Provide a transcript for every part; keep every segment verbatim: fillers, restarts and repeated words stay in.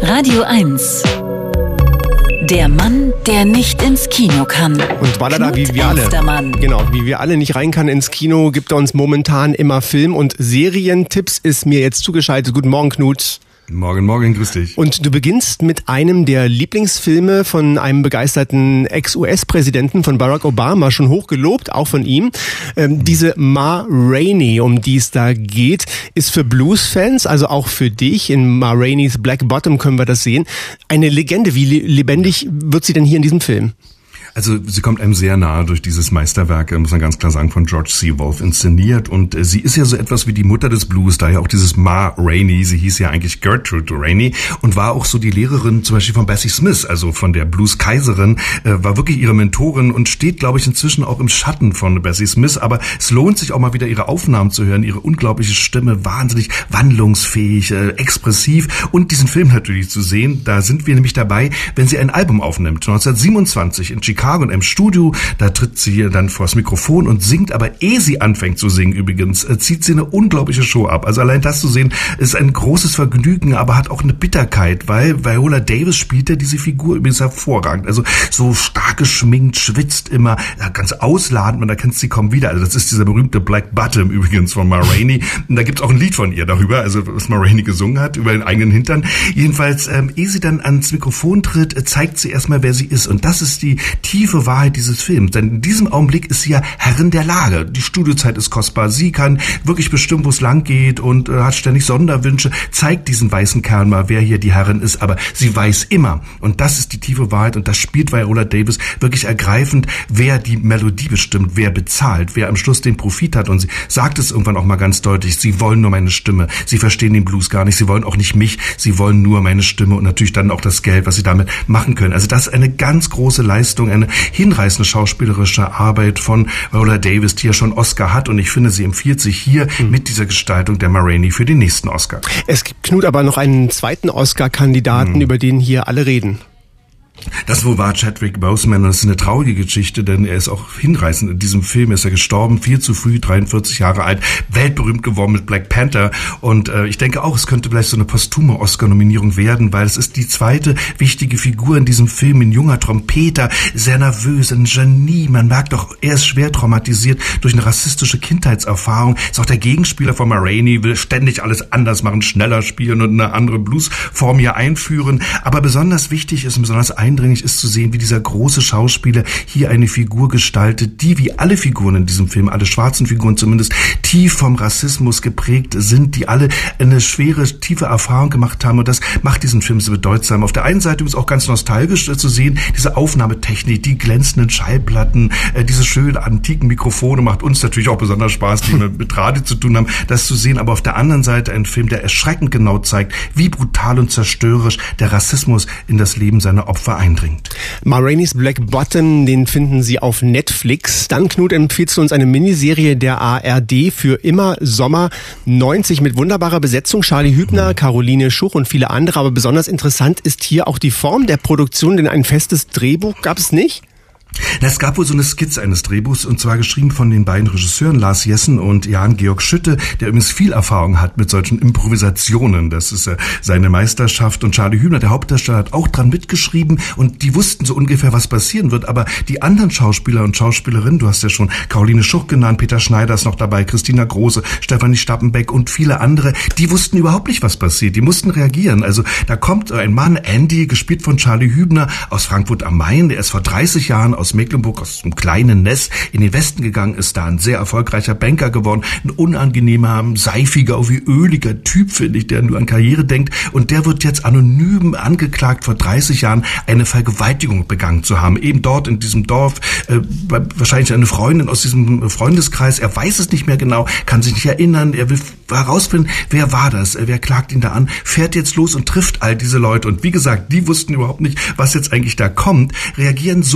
Radio eins. Der Mann, der nicht ins Kino kann. Und weil er da wie wir alle, Elstermann. genau, wie wir alle nicht rein kann ins Kino, gibt er uns momentan immer Film- und Serientipps, ist mir jetzt zugeschaltet. Guten Morgen, Knut. Morgen, morgen, grüß dich. Und du beginnst mit einem der Lieblingsfilme von einem begeisterten Ex-U S-Präsidenten von Barack Obama, schon hoch gelobt, auch von ihm. Ähm, diese Ma Rainey, um die es da geht, ist für Blues-Fans, also auch für dich, in Ma Raineys Black Bottom können wir das sehen, eine Legende. Wie lebendig wird sie denn hier in diesem Film? Also sie kommt einem sehr nahe durch dieses Meisterwerk, muss man ganz klar sagen, von George C. Wolfe inszeniert. Und äh, sie ist ja so etwas wie die Mutter des Blues, daher auch dieses Ma Rainey. Sie hieß ja eigentlich Gertrude Rainey und war auch so die Lehrerin zum Beispiel von Bessie Smith, also von der Blues-Kaiserin, äh, war wirklich ihre Mentorin und steht, glaube ich, inzwischen auch im Schatten von Bessie Smith. Aber es lohnt sich auch mal wieder ihre Aufnahmen zu hören, ihre unglaubliche Stimme, wahnsinnig wandlungsfähig, äh, expressiv und diesen Film natürlich zu sehen. Da sind wir nämlich dabei, wenn sie ein Album aufnimmt, neunzehnhundertsiebenundzwanzig in Chicago. Und im Studio, da tritt sie hier dann vors Mikrofon und singt, aber ehe sie anfängt zu singen übrigens, zieht sie eine unglaubliche Show ab. Also allein das zu sehen, ist ein großes Vergnügen, aber hat auch eine Bitterkeit, weil Viola Davis spielt ja diese Figur übrigens hervorragend. Also so stark geschminkt, schwitzt immer, ja, ganz ausladend, man erkennt sie kaum wieder. Also das ist dieser berühmte Black Bottom übrigens von Ma Rainey. Und da gibt's auch ein Lied von ihr darüber, also was Ma Rainey gesungen hat, über den eigenen Hintern. Jedenfalls, ähm, ehe sie dann ans Mikrofon tritt, zeigt sie erstmal, wer sie ist. Und das ist die tiefe Wahrheit dieses Films, denn in diesem Augenblick ist sie ja Herrin der Lage. Die Studiozeit ist kostbar. Sie kann wirklich bestimmen, wo es lang geht und äh, hat ständig Sonderwünsche, zeigt diesen weißen Kerl mal, wer hier die Herrin ist, aber sie weiß immer, und das ist die tiefe Wahrheit, und das spielt Viola Davis wirklich ergreifend, wer die Melodie bestimmt, wer bezahlt, wer am Schluss den Profit hat, und sie sagt es irgendwann auch mal ganz deutlich, sie wollen nur meine Stimme, sie verstehen den Blues gar nicht, sie wollen auch nicht mich, sie wollen nur meine Stimme und natürlich dann auch das Geld, was sie damit machen können. Also das ist eine ganz große Leistung, eine hinreißende schauspielerische Arbeit von Viola Davis, die ja schon Oscar hat, und ich finde, sie empfiehlt sich hier mhm. mit dieser Gestaltung der Ma Rainey für den nächsten Oscar. Es gibt, Knut, aber noch einen zweiten Oscar-Kandidaten, mhm. über den hier alle reden. Das wohl war Chadwick Boseman, und das ist eine traurige Geschichte, denn er ist auch hinreißend. In diesem Film ist er gestorben, viel zu früh, dreiundvierzig Jahre alt, weltberühmt geworden mit Black Panther, und äh, ich denke auch, es könnte vielleicht so eine posthume Oscar-Nominierung werden, weil es ist die zweite wichtige Figur in diesem Film, ein junger Trompeter, sehr nervös, ein Genie, man merkt doch, er ist schwer traumatisiert durch eine rassistische Kindheitserfahrung, ist auch der Gegenspieler von Ma Rainey, will ständig alles anders machen, schneller spielen und eine andere Bluesform hier einführen, aber besonders wichtig ist, besonders eindringlich ist zu sehen, wie dieser große Schauspieler hier eine Figur gestaltet, die wie alle Figuren in diesem Film, alle schwarzen Figuren zumindest, tief vom Rassismus geprägt sind, die alle eine schwere, tiefe Erfahrung gemacht haben, und das macht diesen Film so bedeutsam. Auf der einen Seite ist auch ganz nostalgisch äh, zu sehen, diese Aufnahmetechnik, die glänzenden Schallplatten, äh, diese schönen antiken Mikrofone, macht uns natürlich auch besonders Spaß, die wir mit Radio zu tun haben, das zu sehen, aber auf der anderen Seite ein Film, der erschreckend genau zeigt, wie brutal und zerstörerisch der Rassismus in das Leben seiner Opfer eindringt. Ma Raineys Black Bottom, den finden Sie auf Netflix. Dann, Knut, empfiehlst du uns eine Miniserie der A R D für immer Sommer neunzig mit wunderbarer Besetzung. Charlie Hübner, mhm. Caroline Schuch und viele andere. Aber besonders interessant ist hier auch die Form der Produktion, denn ein festes Drehbuch gab es nicht. Es gab wohl so eine Skizze eines Drehbuchs, und zwar geschrieben von den beiden Regisseuren Lars Jessen und Jan-Georg Schütte, der übrigens viel Erfahrung hat mit solchen Improvisationen. Das ist äh, seine Meisterschaft. Und Charlie Hübner, der Hauptdarsteller, hat auch dran mitgeschrieben, und die wussten so ungefähr, was passieren wird. Aber die anderen Schauspieler und Schauspielerinnen, du hast ja schon Caroline Schuch genannt, Peter Schneider ist noch dabei, Christina Große, Stefanie Stappenbeck und viele andere, die wussten überhaupt nicht, was passiert. Die mussten reagieren. Also da kommt ein Mann, Andy, gespielt von Charlie Hübner, aus Frankfurt am Main, der ist vor dreißig Jahren aus Mecklenburg, aus einem kleinen Nest in den Westen gegangen, ist da ein sehr erfolgreicher Banker geworden, ein unangenehmer, seifiger, wie öliger Typ, finde ich, der nur an Karriere denkt, und der wird jetzt anonym angeklagt, vor dreißig Jahren eine Vergewaltigung begangen zu haben, eben dort in diesem Dorf, äh, wahrscheinlich eine Freundin aus diesem Freundeskreis, er weiß es nicht mehr genau, kann sich nicht erinnern, er will herausfinden, wer war das, wer klagt ihn da an, fährt jetzt los und trifft all diese Leute, und wie gesagt, die wussten überhaupt nicht, was jetzt eigentlich da kommt, reagieren so großartig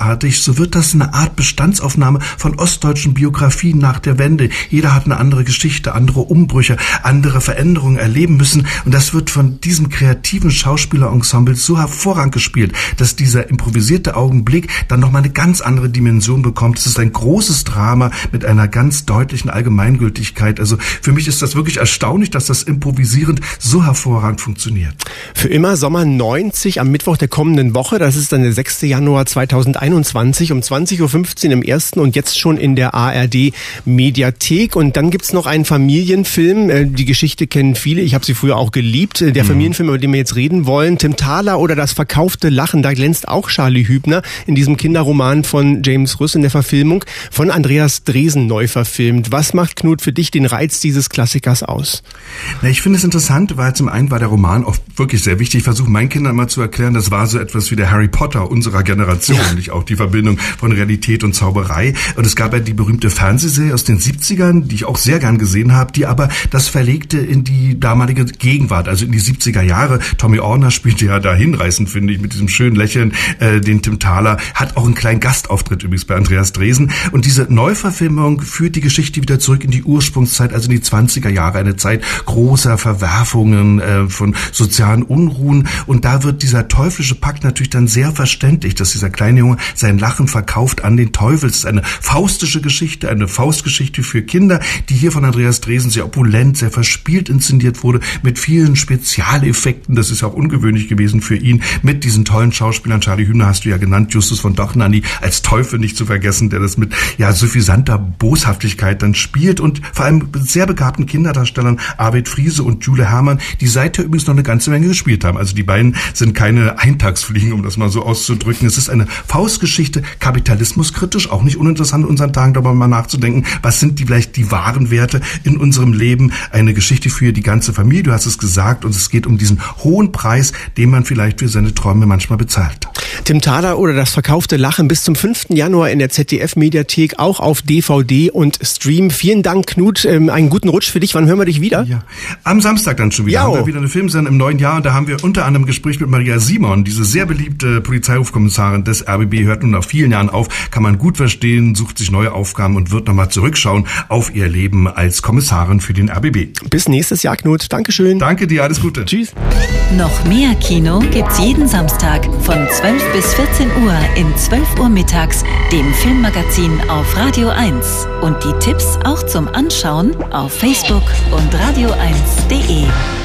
großartig, so wird das eine Art Bestandsaufnahme von ostdeutschen Biografien nach der Wende. Jeder hat eine andere Geschichte, andere Umbrüche, andere Veränderungen erleben müssen und das wird von diesem kreativen Schauspielerensemble so hervorragend gespielt, dass dieser improvisierte Augenblick dann nochmal eine ganz andere Dimension bekommt. Es ist ein großes Drama mit einer ganz deutlichen Allgemeingültigkeit. Also für mich ist das wirklich erstaunlich, dass das improvisierend so hervorragend funktioniert. Für immer Sommer neunzig am Mittwoch der kommenden Woche, das ist dann der sechster Januar zweitausendeinundzwanzig um zwanzig Uhr fünfzehn im ersten und jetzt schon in der A R D Mediathek. Und dann gibt's noch einen Familienfilm, die Geschichte kennen viele, ich habe sie früher auch geliebt, der mhm. Familienfilm, über den wir jetzt reden wollen, Tim Thaler oder Das verkaufte Lachen, da glänzt auch Charlie Hübner in diesem Kinderroman von James Rüss in der Verfilmung, von Andreas Dresen neu verfilmt. Was macht, Knut, für dich den Reiz dieses Klassikers aus? Na, ich finde es interessant, weil zum einen war der Roman auch wirklich sehr wichtig. Ich versuche meinen Kindern mal zu erklären, das war so etwas wie der Harry Potter unserer Generation, ja. Nicht auch die Verbindung von Realität und Zauberei. Und es gab ja die berühmte Fernsehserie aus den siebzigern, die ich auch sehr gern gesehen habe, die aber das verlegte in die damalige Gegenwart, also in die siebziger Jahre. Tommy Orner spielte ja da hinreißend, finde ich, mit diesem schönen Lächeln, äh, den Tim Thaler, hat auch einen kleinen Gastauftritt übrigens bei Andreas Dresen. Und diese Neuverfilmung führt die Geschichte wieder zurück in die Ursprungszeit, also in die zwanziger Jahre, eine Zeit großer Verwerfungen, äh, von sozialen Unruhen. Und da wird dieser teuflische Pakt natürlich dann sehr verständlich, dass dieser kleine Junge sein Lachen verkauft an den Teufel. Es ist eine faustische Geschichte, eine Faustgeschichte für Kinder, die hier von Andreas Dresen sehr opulent, sehr verspielt inszeniert wurde, mit vielen Spezialeffekten. Das ist auch ungewöhnlich gewesen für ihn, mit diesen tollen Schauspielern. Charlie Hübner hast du ja genannt, Justus von Dochnanny als Teufel nicht zu vergessen, der das mit ja suffisanter Boshaftigkeit dann spielt und vor allem mit sehr begabten Kinderdarstellern Arvid Friese und Jule Herrmann, die seither übrigens noch eine ganze Menge gespielt haben. Also die beiden sind keine Eintagsfliegen, um das mal so auszudrücken. Es ist eine Faustgeschichte, kapitalismuskritisch, auch nicht uninteressant in unseren Tagen, darüber mal nachzudenken, was sind die vielleicht die wahren Werte in unserem Leben. Eine Geschichte für die ganze Familie, du hast es gesagt, und es geht um diesen hohen Preis, den man vielleicht für seine Träume manchmal bezahlt. Tim Thaler oder Das verkaufte Lachen bis zum fünften Januar in der Z D F-Mediathek, auch auf D V D und Stream. Vielen Dank, Knut. Ähm, einen guten Rutsch für dich. Wann hören wir dich wieder? Ja, am Samstag dann schon wieder. Jau. Haben wir wieder eine Filmsendung im neuen Jahr und da haben wir unter anderem ein Gespräch mit Maria Simon, diese sehr beliebte Polizeihofkommissarin des R B B, hört nun nach vielen Jahren auf, kann man gut verstehen, sucht sich neue Aufgaben und wird nochmal zurückschauen auf ihr Leben als Kommissarin für den R B B. Bis nächstes Jahr, Knut. Dankeschön. Danke dir, alles Gute. Tschüss. Noch mehr Kino gibt's jeden Samstag von zwölf bis vierzehn Uhr in zwölf Uhr mittags, dem Filmmagazin auf Radio eins. Und die Tipps auch zum Anschauen auf Facebook und radio eins punkt de.